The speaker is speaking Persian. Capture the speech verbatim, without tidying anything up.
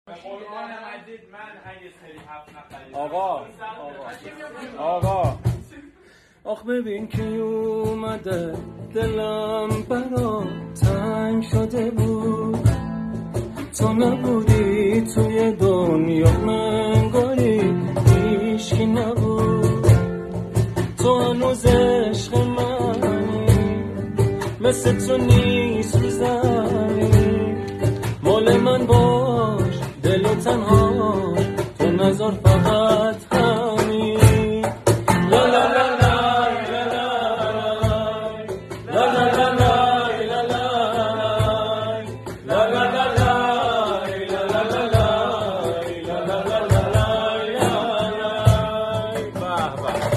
قرآن مجید من اگه سری هفت نفری آقا آقا آقا آخ ببین که اومده دلم برا تنگ شده بود، تو نبودی توی دنیا منگاری هیچکی نبود، تو هنوز عشق منی مثل تو نیست رو زمین، مال من باش دل و تنها تو نظر فقط